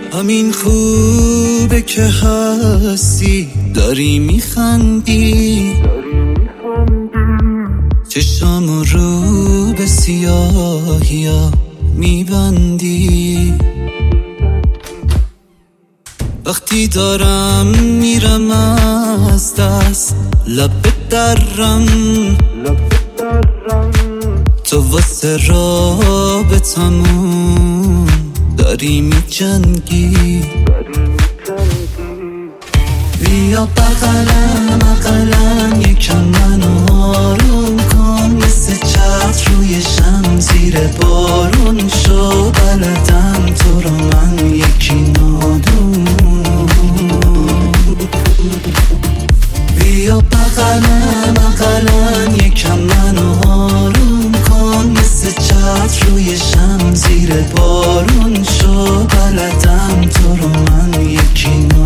همین خوبه که هستی، داری میخندی، چشام رو به سیاهیا میبندی. وقتی دارم میرم از دست لب درم، تو واسه رابطمون داری میجنگی. بیا بغلم یکم منو آروم کن، مثل چتر روی شمزیر بارون شو. بلدم تو رو من یکی نادون. بیا بغلم یکم منو آروم کن، مثل چتر روی شمزیر بارون شو. بلدم تو رو من یکی نادون.